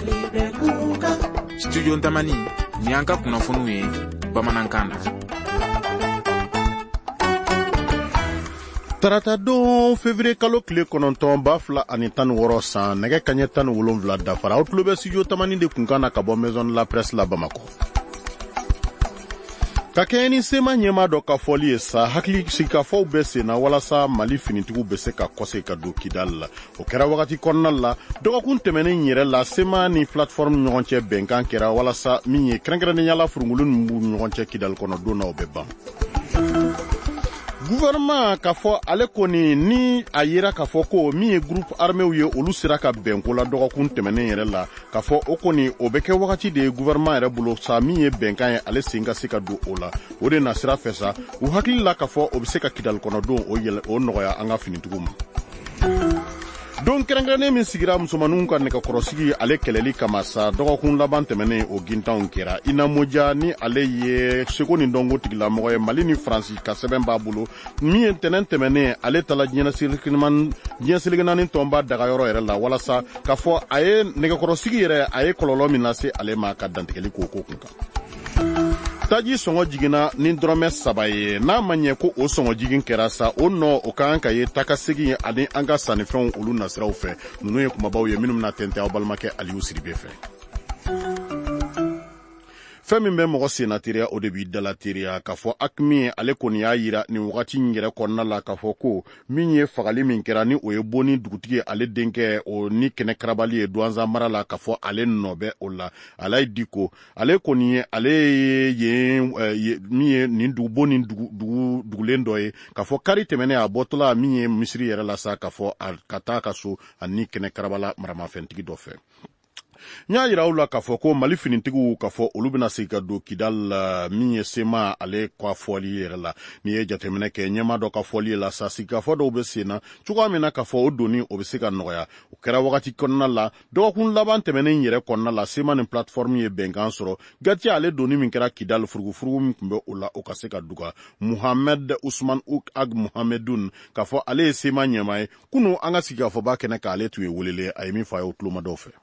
Studio Ntamani ni an ka kunnafoniw ye bamanankan na. Tarata don février kalo tile 9 san nɛgɛ kaɲɛ 17 dafara aw tulo bɛ studio Tamani de kunkan na ka bɔ maison de la presse la Bamako. Ka kɛɲɛ ni sema ɲɛma dɔ ka fɔli ye sa hakili sigikafɔw bɛ sen na walasa Mali finitigiw bɛ se ka kɔse ka don Kidal la. O kɛra wagati kɔnɔna la dɔgɔkun tɛmɛnen yɛrɛ la sema ni plateforme ɲɔgɔn cɛ bɛnkan kɛra walasa min ye kɛrɛnkɛrɛnnenya furungulu ninnu ɲɔgɔn cɛ Kidal kɔnɔ don na o bɛ ban. Gouvernement ka fɔ ale kɔni ni a yera ka fɔ ko min ye groupe arméw ye olu sera ka bɛnko la dɔgɔkun tɛmɛnen yɛrɛ la ka fɔ o kɔni o bɛ kɛ wagati de ye gouvernement yɛrɛ bolo sa min ye bɛnkan ye ale sen ka se ka don o la o de na sira fɛ sa u hakili la ka fɔ o bɛ se ka Kidal kɔnɔ don o nɔgɔya an ka finitigiw ma. Don kɛrɛnkɛrɛnnen min sigira musomaninw ka nɛgɛkɔrɔsigi ale kɛlɛli kama sa dɔgɔkun laban tɛmɛnen o gintanw kɛra Ina Moja ni ale ye seko ni dɔnko tigilamɔgɔ ye Mali ni Faransi ka sɛbɛn b'a bolo min ye ntɛnɛn tɛmɛnen ale tala diɲɛseleke naani tɔnba dagayɔrɔ yɛrɛ la walasa ka fɔ a ye nɛgɛkɔrɔsigi yɛrɛ a ye kɔlɔlɔ min lase ale ma ka dantigɛli k'o ko kun kan. Taji sɔngɔ jiginna ni dɔrɔmɛ 3 ye n'a ma ɲɛ ko o sɔngɔ jigin kɛra sa o nɔ o kan ka ye takasegin ani an ka sannifɛnw olu nasiraw fɛ ninnu ye kumabaw ye minnu bɛna tɛntɛn aw balimakɛ Aliyu Siribe fɛ. Fɛn min bɛ mɔgɔ senna teriya o de b'i dala teriya k'a fɔ Akimi ale kɔni y'a yira nin wagati in yɛrɛ kɔnɔna la k'a fɔ ko min ye fagali min kɛra ni o ye Boni dugutigi ale denkɛ o ni kɛnɛ karabali ye Douanza mara la k'a fɔ ale nɔ bɛ o la Alayi Diko ale kɔni ye ale ye min ye nin Boni dugulen dɔ ye k'a fɔ kari tɛmɛnen a bɔtɔla min ye Misiri yɛrɛ la sa k'a fɔ ka taa ka so ani kɛnɛ karabala maramafɛntigi dɔ fɛ. N y'a yira aw la k'a fɔ ko Mali finitigiw k'a fɔ olu bɛna se ka don Kidal la min ye sema ale ka fɔli yɛrɛ la n'i ye jateminɛ kɛ ɲɛma dɔ ka fɔli la sa sigikafɔ dɔw bɛ sen na cogoya min na k'a fɔ o doni o bɛ se ka nɔgɔya o kɛra wagati kɔnɔna la dɔgɔkun laban tɛmɛnen yɛrɛ kɔnɔna la sema ni plateforme ye bɛnkan sɔrɔ gati ale doni min kɛra Kidal furugufurugu min tun bɛ o la o ka se ka duga Muhammad Usman Ag Muhammadun k'a fɔ ale ye sema ɲɛma ye kunu an ka sigikafɔba kɛnɛ k'ale tun ye welele a ye min fɔ a ye o tulomadaw fɛ.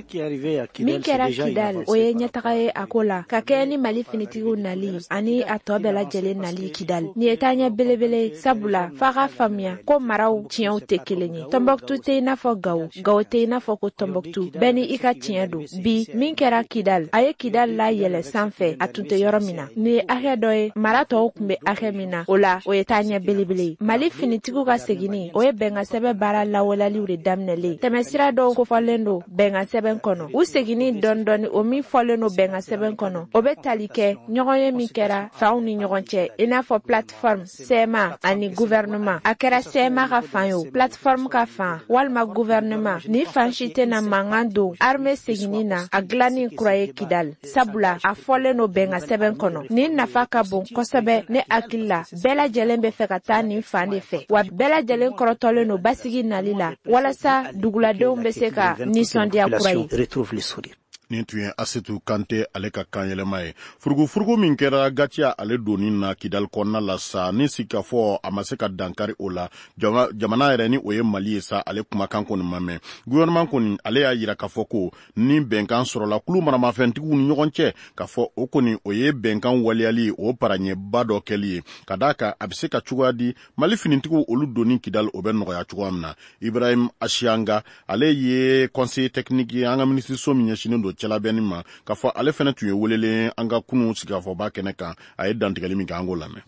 Min kɛra Kidal o ye ɲɛtaga ye a ko la ka kɛ ni Mali finitigiw nali ani a tɔ bɛɛ lajɛlen nali Kidal ni ye taaɲɛ belebele sabula f'a ka faamuya ko maraw tiɲɛw tɛ kelen ye Tombouctou tɛ i n'a fɔ Gao tɛ i n'a fɔ ko Tombouctou bɛɛ ni i ka tiɲɛ don bi min kɛra Kidal a ye Kidal la yɛlɛ sanfɛ a tun tɛ yɔrɔ min na ni ye hakɛ dɔ ye mara tɔw tun bɛ hakɛ min na o la o ye taaɲɛ belebele ye Mali finitigiw ka seginni o ye bɛnkan sɛbɛn baara lawaleliw de daminɛlen tɛmɛsira dɔw kofɔlen don bɛnkan sɛbɛn kɔnɔ u seginni dɔɔni o min fɔlen no bɛnkan sɛbɛn kɔnɔ o bɛ tali kɛ ɲɔgɔn ye min kɛra fanw ni ɲɔgɔn cɛ i n'a fɔ plateforme CMA ani gouvernement a kɛra CMA ka fan ye o plateforme ka fan walima gouvernement ni fan si tɛna mankan don armée seginni na a dilanni kura ye Kidal sabula a fɔlen no bɛnkan sɛbɛn kɔnɔ ni nafa ka bon kosɛbɛ ne hakili la bɛɛ lajɛlen bɛ fɛ ka taa nin fan de fɛ wa bɛɛ lajɛlen kɔrɔtɔlen no basigi nali la walasa duguladenw bɛ se ka nisɔndiya kura ye. Nin tun ye Asetu Kante ale ka kan yɛlɛma ye furugufurugu min kɛra gatiya ale doni na Kidal kɔnɔna la sa ni sigikafɔ a ma se ka dankari o la jamana yɛrɛ ni o ye Mali ye sa ale kumakan kɔni ma mɛn gouvernement kɔni ale y'a yira k'a fɔ ko ni bɛnkan sɔrɔla kulu maramafɛntigiw ni ɲɔgɔn cɛ k'a fɔ o kɔni o ye bɛnkan waliyali o paraɲɛba dɔ kɛli ye ka d'a kan a bɛ se ka cogoya di Mali finitigiw olu doni Kidal o bɛ nɔgɔya cogoya min na Ibrahim Asianga ale ye conseiller technique ye an ka ministre min ɲɛsinnen don cɛlabɛnni ma k'a fɔ ale fana tun ye welelen an ka kunu sigikafɔba kɛnɛ kan a ye dantigɛli min kɛ an k'o lamɛn.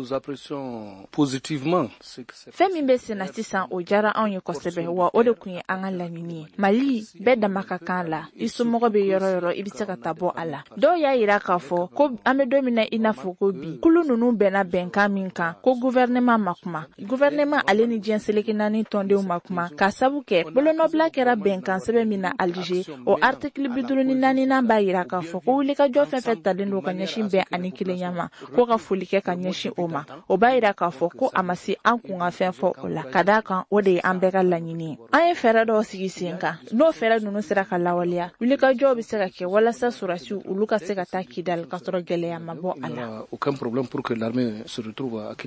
Fɛn min bɛ senna sisan o diyara anw ye kosɛbɛ wa o de tun ye an ka laɲini ye Mali bɛɛ dama ka kan la i somɔgɔ bɛ yɔrɔ yɔrɔ i bɛ se ka taa bɔ a la dɔw y'a yira k'a fɔ ko an bɛ don min na i n'a fɔ ko bi kulu ninnu bɛnna bɛnkan min kan ko gouvernement ma kuma gouvernement ale ni diɲɛseleke naani tɔndenw ma kuma k'a sabu kɛ bolonɔbila kɛra bɛnkan sɛbɛn min na Alger o article 54 b'a yira k'a fɔ ko wulikajɔ fɛn fɛn talen don ka ɲɛsin bɛn ani kelenya ma ko ka foli kɛ ka ɲɛsin o ma o b'a yira k'a fɔ ko a ma se an kun ka fɛn fɔ o la ka d'a kan o de ye an bɛɛ ka laɲini ye an ye fɛɛrɛ dɔw sigi sen kan n'o fɛɛrɛ ninnu sera ka lawaleya wulikajɔw bɛ se ka kɛ walasa surasiw olu ka se ka taa Kidal ka sɔrɔ gɛlɛya ma bɔ a la. Aucun problème pour que l'armée se retrouve à Kidal.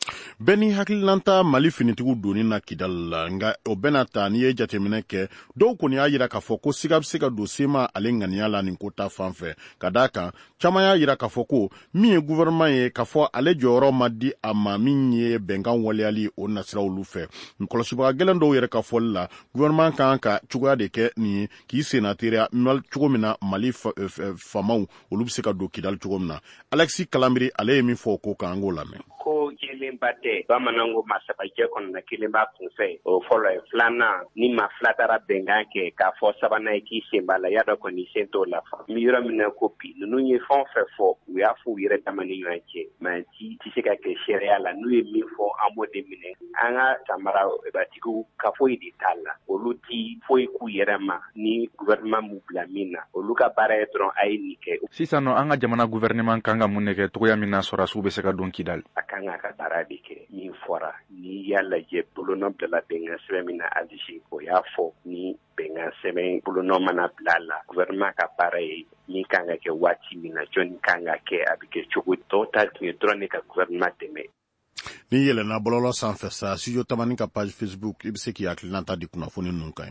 Beni hakilanta Mali finitigu doni na Kidal la nga o benata ni ye jateminɛ kɛ dɔw kɔni y'a yira k'a fɔ ko siga bɛ se ka don sema ale ŋaniya la nin ko ta fanfɛ ka daa kan caman y'a yira k'a fɔ ko min ye gouvernement ye k'a fɔ ale jɔyɔrɔ ma di a ma min ye bɛnkan waleyali o nasira olu fɛ kɔlɔsibaga gɛlɛn dɔw yɛrɛ ka fɔli la gouvernement kan ka cogoya de kɛ nin ye k'i senna teriya cogo min na Mali famaw olu bɛ se ka don Kidal cogo min na Alexis Kalambiri ale ye min fɔ o ko kan an k'o lamɛn. Ko kelenba tɛ bamananw masabajɛ kɔnɔna kelenba kunfɛ o fɔlɔ ye filanan ni ma fila taara bɛnkan kɛ k'a fɔ sabanan ye k'i sen b'a la y'a dɔn kɔni sen t'o la fa n bɛ yɔrɔ min na ko bi ninnu ye fɛn o fɛn fɔ u y'a fɔ u yɛrɛ dama ni ɲɔgɔn cɛ mɛ ti se ka kɛ sariya la n'u ye min fɔ an b'o de minɛ an ka tamarabatigiw ka foyi de t'a la olu ti foyi k'u yɛrɛ ma ni gouvernement m'u bila min na olu ka baara ye dɔrɔn a ye nin kɛ. Sisan nɔ an ka jamana gouvernement kan ka mun de kɛ togoya min na sɔrɔsiw bɛ se ka don Kidal. Kan ka baara de kɛ min fɔra ni y'a lajɛ bolonɔ bilala bɛnkan sɛbɛn min na Alger o y'a fɔ ni bɛnkan sɛbɛn bolonɔ mana bila la gouvernement ka baara ye min kan ka kɛ waati min na jɔnni kan ka kɛ a bɛ kɛ cogo tɔw ta tun ye dɔrɔn ne ka gouvernement dɛmɛ. Ni yɛlɛnna bɔlɔlɔ sanfɛ sa studio Tamani ka page Facebook i bɛ se k'i hakilinata di kunnafoni ninnu kan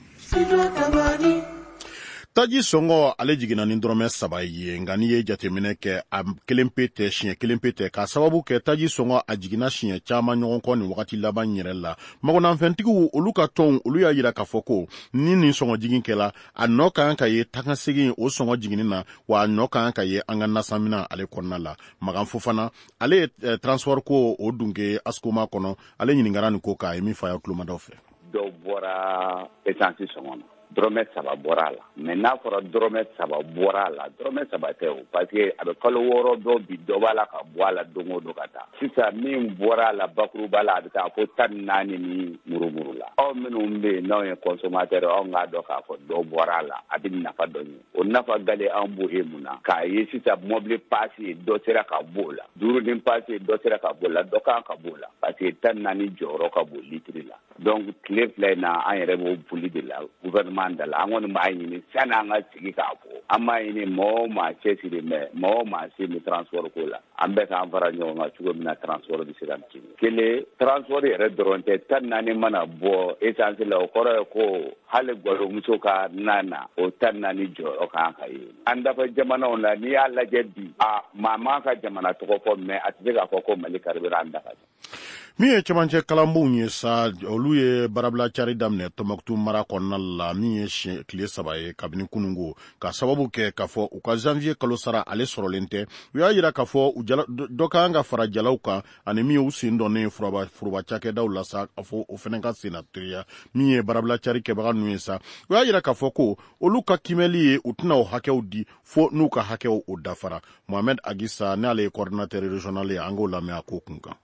ye. Taji Songo ale jiginna ni dɔrɔmɛ 3 ye nka n'i ye jateminɛ kɛ a kelen pe tɛ siɲɛ kelen pe tɛ k'a sababu kɛ Taji Songo a jiginna siɲɛ caman ɲɔgɔn kɔ nin wagati laban yɛrɛ la magonanfɛntigiw olu ka tɔnw olu y'a yira k'a fɔ ko ni nin sɔngɔ jigin kɛla a nɔ ka kan ka ye tagasegin o sɔngɔ jiginni na wa a nɔ ka kan ka ye an ka nasanmina ale kɔnɔna la Magan Fofana ale ye transport ko o dunke Askoma kɔnɔ ale ɲininkara nin ko k'a ye min fɔ a ye tulomadaw fɛ. Dɔw bɔra essence sɔngɔ na dɔrɔmɛ 3 bɔra la mais n'a fɔra dɔrɔmɛ 3 bɔra la dɔrɔmɛ 3 tɛ o parce que a bɛ kalo 6 dɔw bi dɔ b'a la ka bɔ a la don o don ka taa sisan min bɔra la bakuruba la a bɛ taa fo 14 ni murumuru la aw minnu bɛ yen n'aw ye consommateur aw k'a dɔn k'a fɔ dɔ bɔra la a bɛ nafa dɔ ɲɛ o nafa gale an b'o ye mun na k'a ye sisan mobile passe dɔ sera ka b'o la duurunin passe dɔ sera ka b'o la dɔ kan ka b'o la parce que 14 jɔyɔrɔ ka bon litre la donc tile fila in na an yɛrɛ b'o boli de la gouvernement da la an kɔni b'a ɲini sanni an ka sigi k'a fɔ an b'a ɲini mɔgɔ o maa cɛsiri mɛ mɔgɔ o maa se ni transport ko la an bɛ k'an fara ɲɔgɔn kan cogo min na transport bɛ se ka tiɲɛ kelen transport yɛrɛ dɔrɔn tɛ 14 mana bɔ essence la o kɔrɔ ye ko hali gwalomuso ka nana o 14 jɔyɔrɔ kan ka ye an dafa jamanaw la n'i y'a lajɛ bi maa man ka jamana tɔgɔ fɔ mɛ a tɛ se k'a fɔ ko Mali karibira an dafa min ye cɛmancɛ kalanbonw ye sa olu ye barabila cari daminɛ Tɔnbɔkutu mara kɔnɔna la min ye tile 3 ye kabini kunungo ka sababu kɛ k'a fɔ u ka janvier kalo sara ale sɔrɔlen tɛ u y'a yira k'a fɔ dɔ ka kan ka fara jalaw kan ani min ye u sen dɔnnen foroba cakɛdaw la sa k'a fɔ o fana ka senna teriya min ye barabila cari kɛbaga ninnu ye sa u y'a yira k'a fɔ ko olu ka kimɛli ye u tɛna o hakɛw di fo n'u ka hakɛw o dafara Mohamed Agisa n'ale ye coordinateur régional ye an k'o lamɛn a ko kunkan.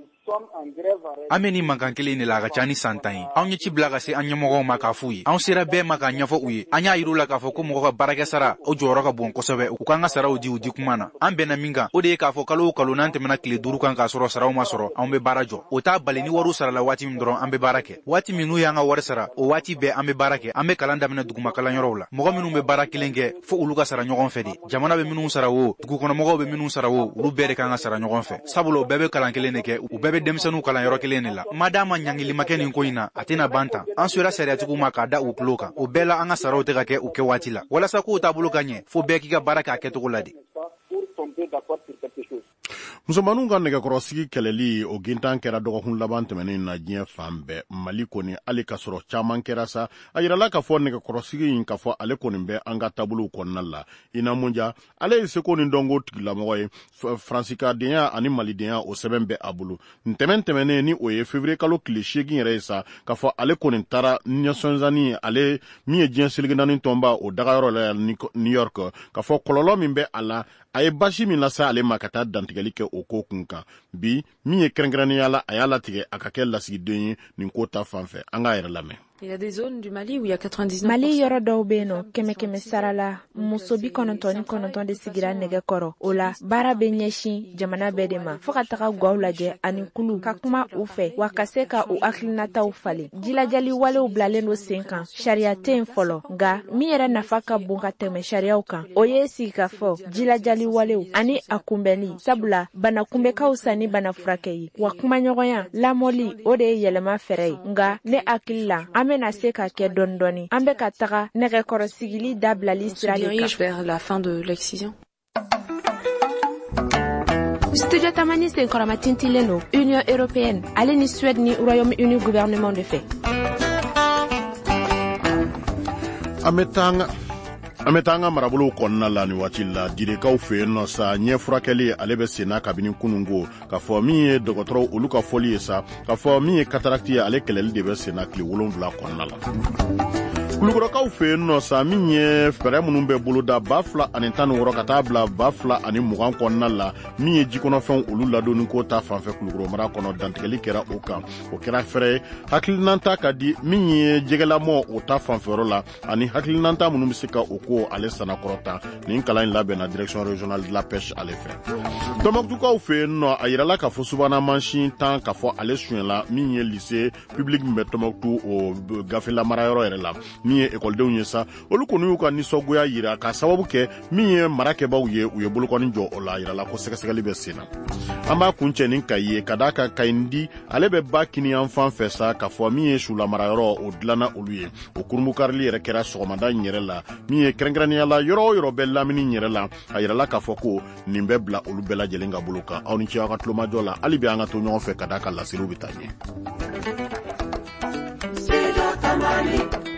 An bɛ nin mankan kelen de la a ka ca ni san 10 ye anw ye ci bila ka se an ɲɛmɔgɔw ma k'a f'u ye anw sera bɛɛ ma k'a ɲɛfɔ u ye an y'a yir'u la k'a fɔ ko mɔgɔ ka baarakɛ sara o jɔyɔrɔ ka bon kosɛbɛ u k'an ka saraw di u di kuma na an bɛnna min kan o de ye k'a fɔ kalo o kalo n'an tɛmɛna tile 5 kan k'a sɔrɔ saraw ma sɔrɔ anw bɛ baara jɔ o t'a bali ni wariw sarala waati min dɔrɔn an bɛ baara kɛ waati min n'u y'an ka wari sara o waati bɛɛ an bɛ baara kɛ an bɛ kalan daminɛ duguma kalanyɔrɔw la mɔgɔ minnu bɛ baara kelen kɛ fo olu ka sara ɲɔgɔn fɛ de jamana bɛ minnu sara o dugukɔnɔmɔgɔw bɛ minnu sara o olu bɛɛ de kan ka sara ɲɔgɔn fɛ sabula o bɛɛ bɛ kalan kelen de kɛ u bɛɛ bɛ denmisɛnninw kalanyɔrɔ kelen de la madama ɲangili makɛ nin ko in na a tɛna ban tan an sera sariyatigiw ma k'a da u tulo kan o bɛɛ la an ka saraw tɛ ka kɛ u kɛ waati la walasa k'o taabolo ka ɲɛ fo bɛɛ k'i ka baara k'a kɛcogo la de musomanninw ka nɛgɛkɔrɔsigi kɛlɛli o gintan kɛra dɔgɔkun laban tɛmɛnen na diɲɛ fan bɛɛ Mali kɔni ale ka sɔrɔ caman kɛra sa a yirala k'a fɔ nɛgɛkɔrɔsigi in k'a fɔ ale kɔni bɛ an ka taabolow kɔnɔna la Ina Munja ale ye seko ni dɔnko tigilamɔgɔ ye Fransikadenya ani Malidenya o sɛbɛn bɛ a bolo ntɛmɛn tɛmɛnen ni o ye février kalo tile 8 yɛrɛ ye sa k'a fɔ ale kɔni taara ɲɛsɔnzani ale min ye diɲɛ seligi naani tɔnba o dagayɔrɔ la New York k'a fɔ kɔlɔlɔ min bɛ a la a ye basi min lase ale ma ka taa dantigɛli kɛ o ko kun kan bi min ye kɛrɛnkɛrɛnnenya la a y'a latigɛ a ka kɛ lasigiden ye nin ko ta fanfɛ an k'a yɛrɛ lamɛn. Il y a des zones du Mali où il y a 99%. Mali yɔrɔ dɔw bɛ yen nɔ kɛmɛ sara la muso 99 de sigira nɛgɛ kɔrɔ o la baara bɛ ɲɛsin jamana bɛɛ de ma fo ka taga gwaw lajɛ ani kulu ka kuma u fɛ wa ka se ka u hakilinataw falen jilajali walew bilalen do sen kan sariya tɛ yen fɔlɔ nka min yɛrɛ nafa ka bon ka tɛmɛ sariyaw kan o ye sigi ka fɔ jilajali walew ani a kunbɛnli sabula bana kunbɛkaw sa ni bana furakɛ ye wa kumaɲɔgɔnya lamɔli o de ye yɛlɛma fɛrɛ ye nka ne hakili la an bɛna se ka kɛ dɔɔni dɔɔni an bɛ ka taga nɛgɛkɔrɔsigili dabilali sira de kan vers la fin de l'excision. Studio Tamani senkɔrɔma tintilen do Union européenne ale ni Suède ni Royaume-Uni gouvernement de fait. An bɛ taa an ka marabolow kɔnɔna la ni waati la direkaw fɛ yen nɔ sa ɲɛ furakɛli ale bɛ senna kabini kunungo k'a fɔ min ye dɔgɔtɔrɔw olu ka fɔli ye sa k'a fɔ min ye katarakti ye ale kɛlɛli de bɛ senna tile 7 kɔnɔna la. Kulukɔrɔkaw fɛ yen nɔ sa min ye fɛɛrɛ minnu bɛ boloda 2016 ka taa bila 2020 kɔnɔna la min ye jikɔnɔfɛnw olu ladonni ko ta fanfɛ Kulukɔrɔ mara kɔnɔ dantigɛli kɛra o kan o kɛra fɛɛrɛ ye hakilinanta ka di min ye jɛgɛlamɔ o ta fanfɛyɔrɔ la ani hakilinanta minnu bɛ se ka o ko ale sanakɔrɔta nin kalan in labɛnna direction régionale de la pêche ale fɛ. Tɔnbɔkutukaw fɛ yen nɔ a yirala k'a fɔ subahana mansin 10 k'a fɔ ale suɲɛla min ye lycée public min bɛ Tɔnbɔkutu o gafelamarayɔrɔ yɛrɛ la min ye ekɔlidenw ye sa olu kɔni y'u ka nisɔngoya yira ka sababu kɛ min ye marakɛbaw ye u ye bolokɔni jɔ o la yirala ko sɛgɛsɛgɛli bɛ sen na. An b'a kuncɛ nin Kayi ye ka d'a kan Kayindi ale bɛ ba Kiniyan fan fɛ sa k'a fɔ min ye sulamarayɔrɔ o dilanna olu ye o kurumukarili yɛrɛ kɛra sɔgɔmada in yɛrɛ la min ye kɛrɛnkɛrɛnnenya la yɔrɔ o yɔrɔ bɛ lamini yɛrɛ la a yirala k'a fɔ ko nin bɛ bila olu bɛɛ lajɛlen ka bolo kan aw ni ce aw ka tulomajɔ la hali bi an ka to ɲɔgɔn fɛ ka d'a kan laseliw bɛ taa ɲɛ.